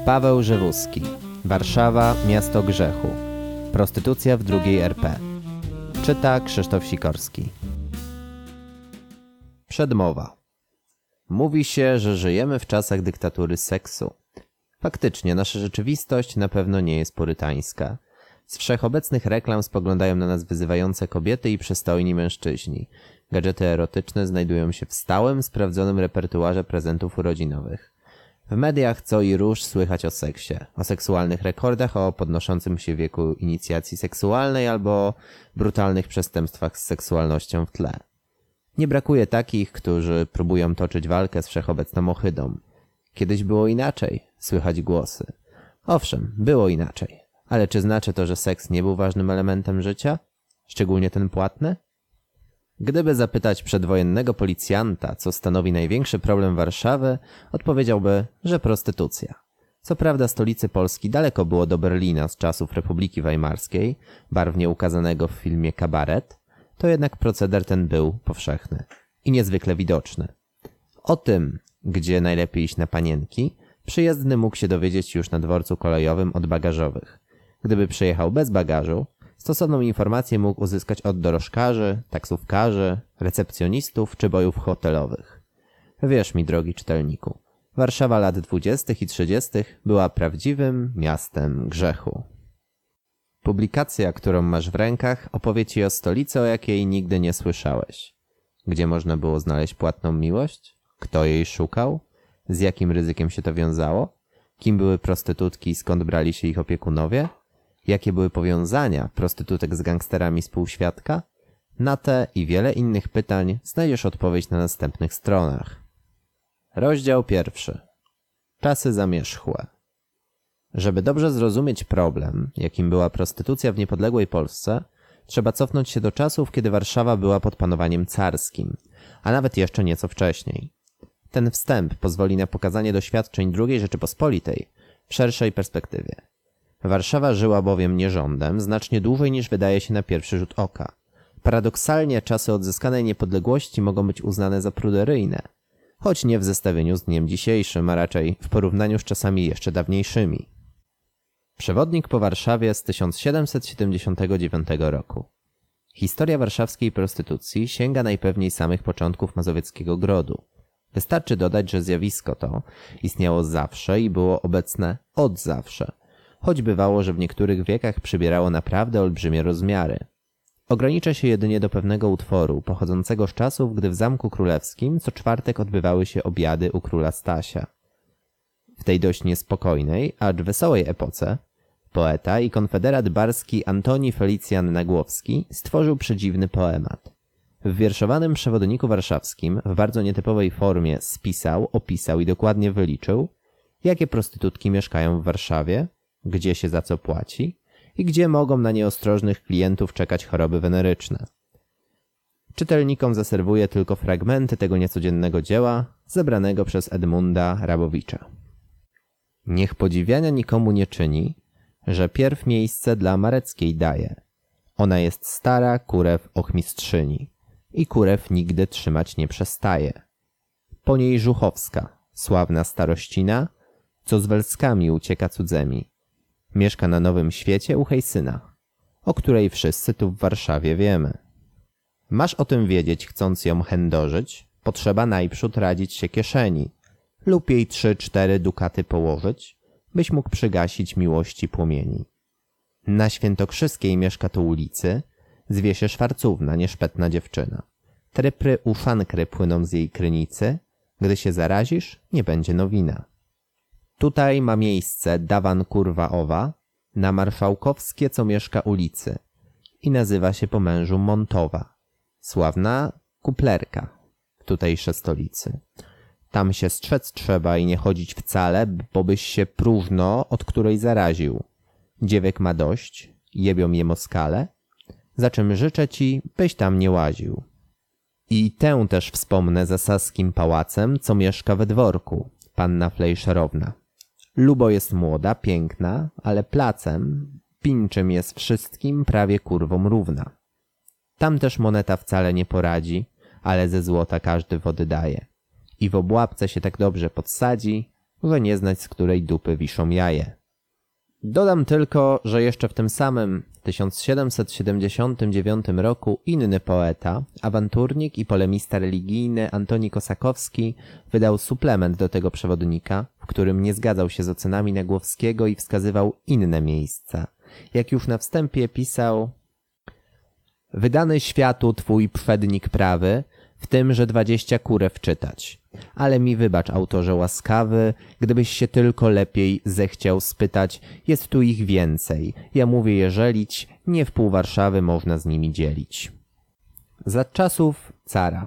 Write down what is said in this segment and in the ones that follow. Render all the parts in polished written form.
Paweł Żewuski. Warszawa, miasto grzechu. Prostytucja w II RP. Czyta Krzysztof Sikorski. Przedmowa. Mówi się, że żyjemy w czasach dyktatury seksu. Faktycznie, nasza rzeczywistość na pewno nie jest purytańska. Z wszechobecnych reklam spoglądają na nas wyzywające kobiety i przystojni mężczyźni. Gadżety erotyczne znajdują się w stałym, sprawdzonym repertuarze prezentów urodzinowych. W mediach co i róż słychać o seksie, o seksualnych rekordach, o podnoszącym się wieku inicjacji seksualnej albo brutalnych przestępstwach z seksualnością w tle. Nie brakuje takich, którzy próbują toczyć walkę z wszechobecną ohydą. Kiedyś było inaczej, słychać głosy. Owszem, było inaczej, ale czy znaczy to, że seks nie był ważnym elementem życia? Szczególnie ten płatny? Gdyby zapytać przedwojennego policjanta, co stanowi największy problem Warszawy, odpowiedziałby, że prostytucja. Co prawda stolicy Polski daleko było do Berlina z czasów Republiki Weimarskiej, barwnie ukazanego w filmie Kabaret, to jednak proceder ten był powszechny i niezwykle widoczny. O tym, gdzie najlepiej iść na panienki, przyjezdny mógł się dowiedzieć już na dworcu kolejowym od bagażowych. Gdyby przyjechał bez bagażu, stosowną informację mógł uzyskać od dorożkarzy, taksówkarzy, recepcjonistów czy bojów hotelowych. Wierz mi, drogi czytelniku, Warszawa lat 20. i 30. była prawdziwym miastem grzechu. Publikacja, którą masz w rękach, opowie ci o stolicy, o jakiej nigdy nie słyszałeś. Gdzie można było znaleźć płatną miłość? Kto jej szukał? Z jakim ryzykiem się to wiązało? Kim były prostytutki i skąd brali się ich opiekunowie? Jakie były powiązania prostytutek z gangsterami z półświadka? Na te i wiele innych pytań znajdziesz odpowiedź na następnych stronach. Rozdział 1. Czasy zamierzchłe. Żeby dobrze zrozumieć problem, jakim była prostytucja w niepodległej Polsce, trzeba cofnąć się do czasów, kiedy Warszawa była pod panowaniem carskim, a nawet jeszcze nieco wcześniej. Ten wstęp pozwoli na pokazanie doświadczeń II Rzeczypospolitej w szerszej perspektywie. Warszawa żyła bowiem nierządem znacznie dłużej niż wydaje się na pierwszy rzut oka. Paradoksalnie czasy odzyskanej niepodległości mogą być uznane za pruderyjne, choć nie w zestawieniu z dniem dzisiejszym, a raczej w porównaniu z czasami jeszcze dawniejszymi. Przewodnik po Warszawie z 1779 roku. Historia warszawskiej prostytucji sięga najpewniej samych początków Mazowieckiego Grodu. Wystarczy dodać, że zjawisko to istniało zawsze i było obecne od zawsze, choć bywało, że w niektórych wiekach przybierało naprawdę olbrzymie rozmiary. Ograniczę się jedynie do pewnego utworu, pochodzącego z czasów, gdy w Zamku Królewskim co czwartek odbywały się obiady u króla Stasia. W tej dość niespokojnej, acz wesołej epoce, poeta i konfederat barski Antoni Felicjan Nagłowski stworzył przedziwny poemat. W wierszowanym przewodniku warszawskim w bardzo nietypowej formie spisał, opisał i dokładnie wyliczył, jakie prostytutki mieszkają w Warszawie, gdzie się za co płaci i gdzie mogą na nieostrożnych klientów czekać choroby weneryczne. Czytelnikom zaserwuję tylko fragmenty tego niecodziennego dzieła zebranego przez Edmunda Rabowicza. Niech podziwiania nikomu nie czyni, że pierw miejsce dla Mareckiej daje. Ona jest stara kurew ochmistrzyni i kurew nigdy trzymać nie przestaje. Po niej Żuchowska, sławna starościna, co z Welskami ucieka cudzemi. Mieszka na Nowym Świecie u Hejsyna, o której wszyscy tu w Warszawie wiemy. Masz o tym wiedzieć, chcąc ją chędożyć, potrzeba najprzód radzić się kieszeni lub jej 3-4 dukaty położyć, byś mógł przygasić miłości płomieni. Na Świętokrzyskiej mieszka tu ulicy, zwie się Szwarcówna, nieszpetna dziewczyna. Trypry uszankry płyną z jej krynicy, gdy się zarazisz, nie będzie nowina. Tutaj ma miejsce dawan kurwa owa, na Marszałkowskie, co mieszka ulicy i nazywa się po mężu Montowa, sławna kuplerka w tutejsze stolicy. Tam się strzec trzeba i nie chodzić wcale, bo byś się próżno od której zaraził. Dziewek ma dość, jebią je moskale, za czym życzę ci, byś tam nie łaził. I tę też wspomnę za Saskim Pałacem, co mieszka we dworku, panna Flejszerowna. Lubo jest młoda, piękna, ale placem, pinczym jest wszystkim prawie kurwom równa. Tam też moneta wcale nie poradzi, ale ze złota każdy wody daje. I w obłapce się tak dobrze podsadzi, że nie znać, z której dupy wiszą jaje. Dodam tylko, że jeszcze w tym samym 1779 roku inny poeta, awanturnik i polemista religijny Antoni Kosakowski wydał suplement do tego przewodnika, w którym nie zgadzał się z ocenami Nagłowskiego i wskazywał inne miejsca. Jak już na wstępie pisał: wydany światu twój przednik prawy, w tym, że 20 kurew czytać. Ale mi wybacz, autorze łaskawy, gdybyś się tylko lepiej zechciał spytać, jest tu ich więcej. Ja mówię jeżelić, nie w pół Warszawy można z nimi dzielić. Za czasów cara.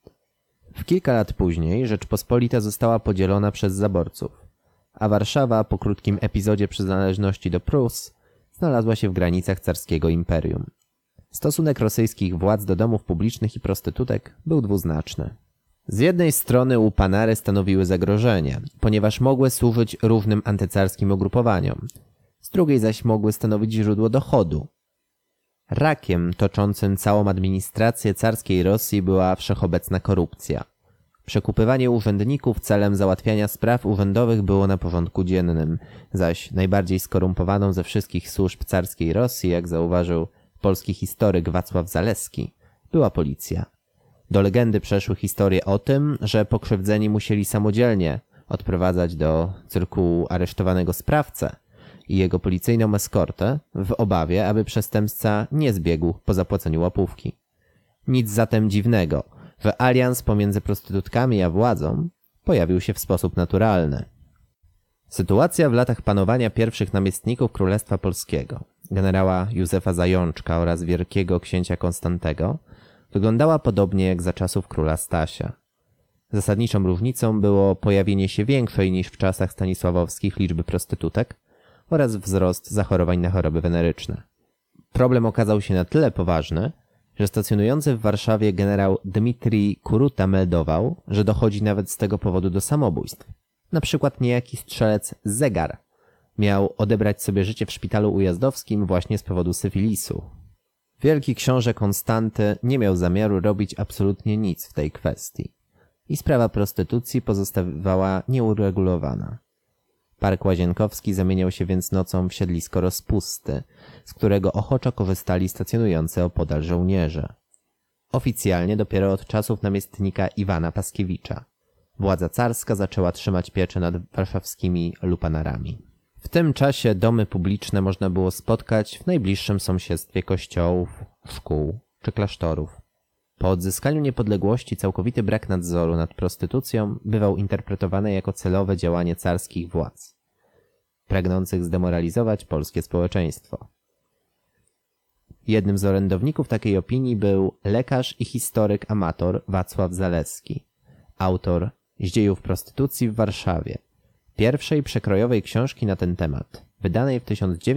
W kilka lat później Rzeczpospolita została podzielona przez zaborców, a Warszawa po krótkim epizodzie przynależności do Prus znalazła się w granicach carskiego imperium. Stosunek rosyjskich władz do domów publicznych i prostytutek był dwuznaczny. Z jednej strony upanary stanowiły zagrożenie, ponieważ mogły służyć różnym antycarskim ugrupowaniom. Z drugiej zaś mogły stanowić źródło dochodu. Rakiem toczącym całą administrację carskiej Rosji była wszechobecna korupcja. Przekupywanie urzędników celem załatwiania spraw urzędowych było na porządku dziennym, zaś najbardziej skorumpowaną ze wszystkich służb carskiej Rosji, jak zauważył polski historyk Wacław Zaleski, była policja. Do legendy przeszły historie o tym, że pokrzywdzeni musieli samodzielnie odprowadzać do cyrkułu aresztowanego sprawcę i jego policyjną eskortę w obawie, aby przestępca nie zbiegł po zapłaceniu łapówki. Nic zatem dziwnego, że alians pomiędzy prostytutkami a władzą pojawił się w sposób naturalny. Sytuacja w latach panowania pierwszych namiestników Królestwa Polskiego, generała Józefa Zajączka oraz wielkiego księcia Konstantego, wyglądała podobnie jak za czasów króla Stasia. Zasadniczą różnicą było pojawienie się większej niż w czasach stanisławowskich liczby prostytutek oraz wzrost zachorowań na choroby weneryczne. Problem okazał się na tyle poważny, że stacjonujący w Warszawie generał Dmitrij Kuruta meldował, że dochodzi nawet z tego powodu do samobójstw. Na przykład niejaki strzelec Zegar miał odebrać sobie życie w szpitalu ujazdowskim właśnie z powodu syfilisu. Wielki książę Konstanty nie miał zamiaru robić absolutnie nic w tej kwestii i sprawa prostytucji pozostawała nieuregulowana. Park Łazienkowski zamieniał się więc nocą w siedlisko rozpusty, z którego ochoczo korzystali stacjonujący opodal żołnierze. Oficjalnie dopiero od czasów namiestnika Iwana Paskiewicza władza carska zaczęła trzymać pieczę nad warszawskimi lupanarami. W tym czasie domy publiczne można było spotkać w najbliższym sąsiedztwie kościołów, szkół czy klasztorów. Po odzyskaniu niepodległości całkowity brak nadzoru nad prostytucją bywał interpretowany jako celowe działanie carskich władz, pragnących zdemoralizować polskie społeczeństwo. Jednym z orędowników takiej opinii był lekarz i historyk amator Wacław Zaleski, autor z dziejów prostytucji w Warszawie, pierwszej przekrojowej książki na ten temat, wydanej w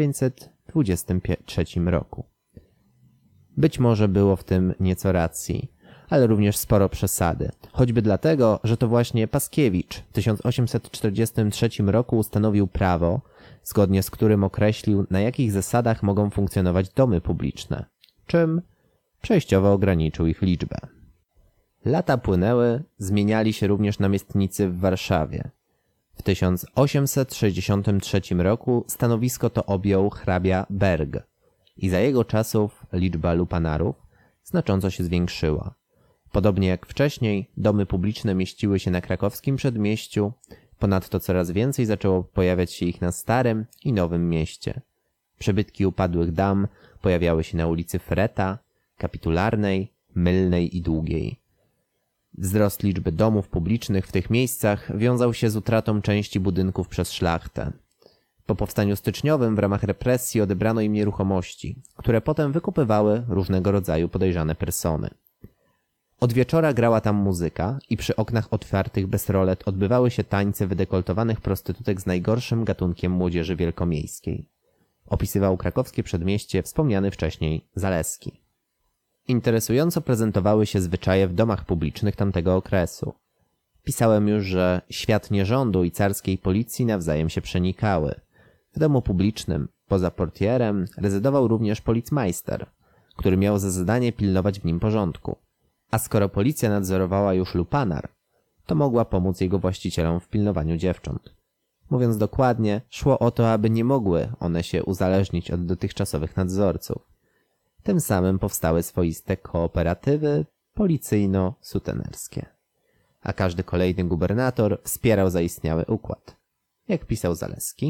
1923 roku. Być może było w tym nieco racji, ale również sporo przesady, choćby dlatego, że to właśnie Paskiewicz w 1843 roku ustanowił prawo, zgodnie z którym określił, na jakich zasadach mogą funkcjonować domy publiczne, czym przejściowo ograniczył ich liczbę. Lata płynęły, zmieniali się również namiestnicy w Warszawie. W 1863 roku stanowisko to objął hrabia Berg i za jego czasów liczba lupanarów znacząco się zwiększyła. Podobnie jak wcześniej, domy publiczne mieściły się na krakowskim przedmieściu, ponadto coraz więcej zaczęło pojawiać się ich na Starym i Nowym Mieście. Przybytki upadłych dam pojawiały się na ulicy Freta, Kapitularnej, Mylnej i Długiej. Wzrost liczby domów publicznych w tych miejscach wiązał się z utratą części budynków przez szlachtę. Po powstaniu styczniowym w ramach represji odebrano im nieruchomości, które potem wykupywały różnego rodzaju podejrzane persony. Od wieczora grała tam muzyka i przy oknach otwartych bez rolet odbywały się tańce wydekoltowanych prostytutek z najgorszym gatunkiem młodzieży wielkomiejskiej. Opisywał krakowskie przedmieście wspomniany wcześniej Zaleski. Interesująco prezentowały się zwyczaje w domach publicznych tamtego okresu. Pisałem już, że świat nierządu i carskiej policji nawzajem się przenikały. W domu publicznym, poza portierem, rezydował również policmajster, który miał za zadanie pilnować w nim porządku. A skoro policja nadzorowała już lupanar, to mogła pomóc jego właścicielom w pilnowaniu dziewcząt. Mówiąc dokładnie, szło o to, aby nie mogły one się uzależnić od dotychczasowych nadzorców. Tym samym powstały swoiste kooperatywy policyjno-sutenerskie. A każdy kolejny gubernator wspierał zaistniały układ. Jak pisał Zaleski,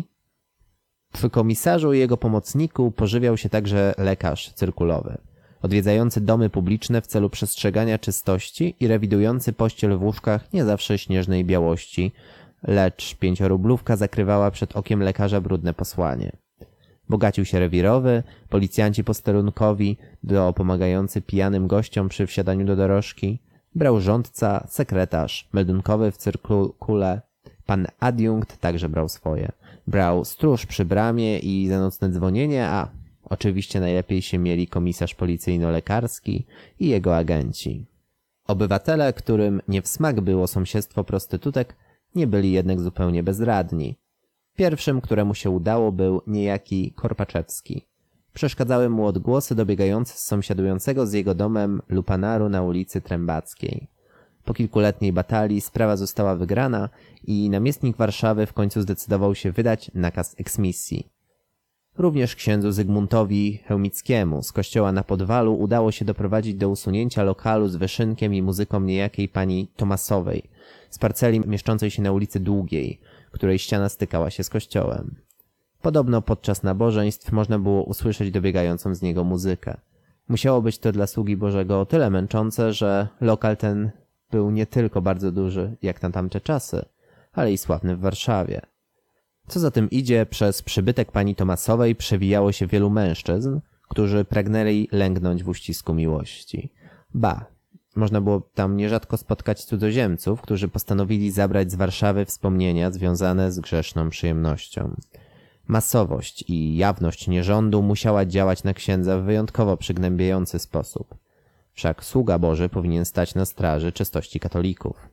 w komisarzu i jego pomocniku pożywiał się także lekarz cyrkulowy, odwiedzający domy publiczne w celu przestrzegania czystości i rewidujący pościel w łóżkach nie zawsze śnieżnej białości, lecz 5-rublówka zakrywała przed okiem lekarza brudne posłanie. Bogacił się rewirowy, policjanci posterunkowi, pomagający pijanym gościom przy wsiadaniu do dorożki, brał rządca, sekretarz, meldunkowy w cyrkule, pan adiunkt także brał swoje. Brał stróż przy bramie i za nocne dzwonienie, a oczywiście najlepiej się mieli komisarz policyjno-lekarski i jego agenci. Obywatele, którym nie w smak było sąsiedztwo prostytutek, nie byli jednak zupełnie bezradni. Pierwszym, któremu się udało, był niejaki Korpaczewski. Przeszkadzały mu odgłosy dobiegające z sąsiadującego z jego domem lupanaru na ulicy Trębackiej. Po kilkuletniej batalii sprawa została wygrana i namiestnik Warszawy w końcu zdecydował się wydać nakaz eksmisji. Również księdzu Zygmuntowi Chełmickiemu z kościoła na Podwalu udało się doprowadzić do usunięcia lokalu z wyszynkiem i muzyką niejakiej pani Tomasowej z parceli mieszczącej się na ulicy Długiej, której ściana stykała się z kościołem. Podobno podczas nabożeństw można było usłyszeć dobiegającą z niego muzykę. Musiało być to dla sługi Bożego o tyle męczące, że lokal ten był nie tylko bardzo duży, jak na tamte czasy, ale i sławny w Warszawie. Co za tym idzie, przez przybytek pani Tomasowej przewijało się wielu mężczyzn, którzy pragnęli lęgnąć w uścisku miłości. Ba, można było tam nierzadko spotkać cudzoziemców, którzy postanowili zabrać z Warszawy wspomnienia związane z grzeszną przyjemnością. Masowość i jawność nierządu musiała działać na księdza w wyjątkowo przygnębiający sposób. Wszak sługa Boży powinien stać na straży czystości katolików.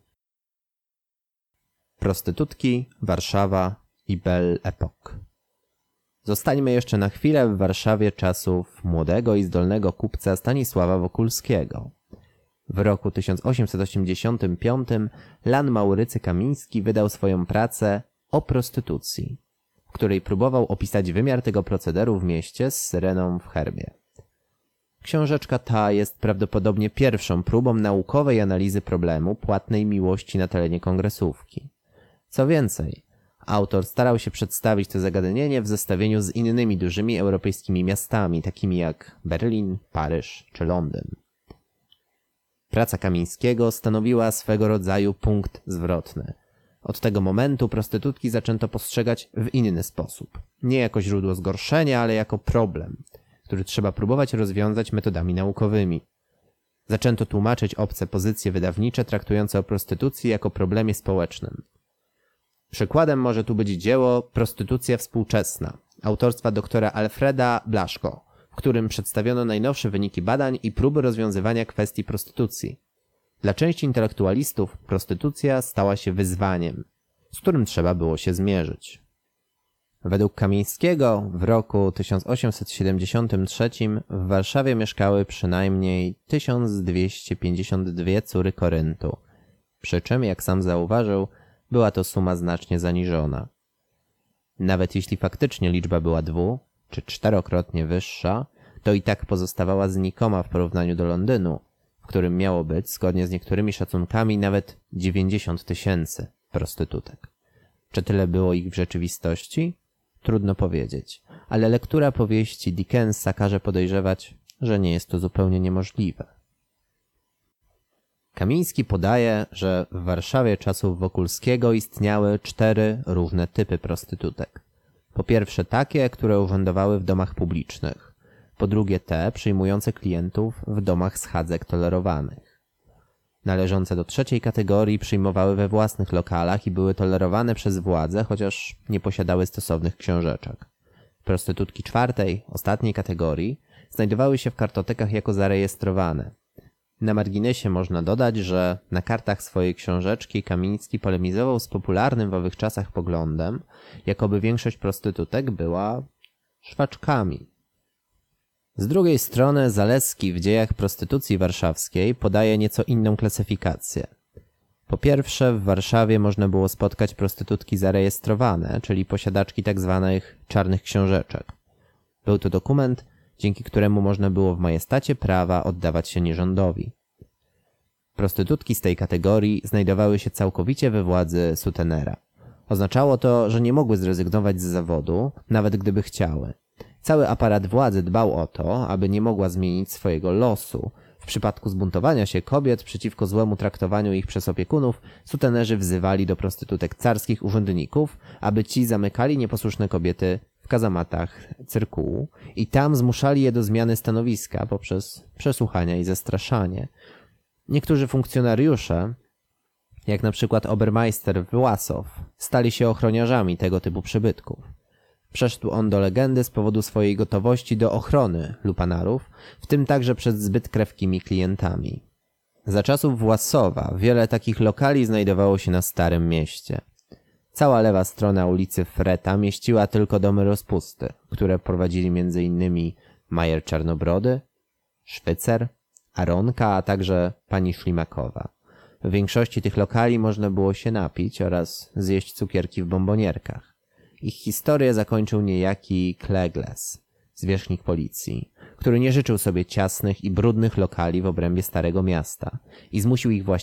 Prostytutki, Warszawa i Belle Époque. Zostańmy jeszcze na chwilę w Warszawie czasów młodego i zdolnego kupca Stanisława Wokulskiego. W roku 1885 Lan Maurycy Kamiński wydał swoją pracę o prostytucji, w której próbował opisać wymiar tego procederu w mieście z syreną w herbie. Książeczka ta jest prawdopodobnie pierwszą próbą naukowej analizy problemu płatnej miłości na terenie kongresówki. Co więcej, autor starał się przedstawić to zagadnienie w zestawieniu z innymi dużymi europejskimi miastami, takimi jak Berlin, Paryż czy Londyn. Praca Kamińskiego stanowiła swego rodzaju punkt zwrotny. Od tego momentu prostytutki zaczęto postrzegać w inny sposób. Nie jako źródło zgorszenia, ale jako problem, który trzeba próbować rozwiązać metodami naukowymi. Zaczęto tłumaczyć obce pozycje wydawnicze traktujące o prostytucji jako problemie społecznym. Przykładem może tu być dzieło Prostytucja współczesna autorstwa doktora Alfreda Blaszko, w którym przedstawiono najnowsze wyniki badań i próby rozwiązywania kwestii prostytucji. Dla części intelektualistów prostytucja stała się wyzwaniem, z którym trzeba było się zmierzyć. Według Kamińskiego w roku 1873 w Warszawie mieszkały przynajmniej 1252 córy Koryntu, przy czym, jak sam zauważył, była to suma znacznie zaniżona. Nawet jeśli faktycznie liczba była 2- czy 4-krotnie wyższa, to i tak pozostawała znikoma w porównaniu do Londynu, w którym miało być, zgodnie z niektórymi szacunkami, nawet 90 000 prostytutek. Czy tyle było ich w rzeczywistości? Trudno powiedzieć, ale lektura powieści Dickensa każe podejrzewać, że nie jest to zupełnie niemożliwe. Kamiński podaje, że w Warszawie czasów Wokulskiego istniały 4 różne typy prostytutek. Po pierwsze takie, które urzędowały w domach publicznych. Po drugie te przyjmujące klientów w domach schadzek tolerowanych. Należące do trzeciej kategorii przyjmowały we własnych lokalach i były tolerowane przez władze, chociaż nie posiadały stosownych książeczek. Prostytutki czwartej, ostatniej kategorii, znajdowały się w kartotekach jako zarejestrowane. Na marginesie można dodać, że na kartach swojej książeczki Kamiński polemizował z popularnym w owych czasach poglądem, jakoby większość prostytutek była szwaczkami. Z drugiej strony Zaleski w dziejach prostytucji warszawskiej podaje nieco inną klasyfikację. Po pierwsze, w Warszawie można było spotkać prostytutki zarejestrowane, czyli posiadaczki tzw. czarnych książeczek. Był to dokument, dzięki któremu można było w majestacie prawa oddawać się nierządowi. Prostytutki z tej kategorii znajdowały się całkowicie we władzy sutenera. Oznaczało to, że nie mogły zrezygnować z zawodu, nawet gdyby chciały. Cały aparat władzy dbał o to, aby nie mogła zmienić swojego losu. W przypadku zbuntowania się kobiet przeciwko złemu traktowaniu ich przez opiekunów, sutenerzy wzywali do prostytutek carskich urzędników, aby ci zamykali nieposłuszne kobiety w kazamatach cyrkułu i tam zmuszali je do zmiany stanowiska poprzez przesłuchania i zastraszanie. Niektórzy funkcjonariusze, jak na przykład obermeister Własow, stali się ochroniarzami tego typu przybytków. Przeszedł on do legendy z powodu swojej gotowości do ochrony lupanarów, w tym także przed zbyt krewkimi klientami. Za czasów Własowa wiele takich lokali znajdowało się na Starym Mieście. Cała lewa strona ulicy Freta mieściła tylko domy rozpusty, które prowadzili m.in. Majer Czarnobrody, Szwycer, Aronka, a także pani Ślimakowa. W większości tych lokali można było się napić oraz zjeść cukierki w bombonierkach. Ich historię zakończył niejaki Klegles, zwierzchnik policji, który nie życzył sobie ciasnych i brudnych lokali w obrębie Starego Miasta i zmusił ich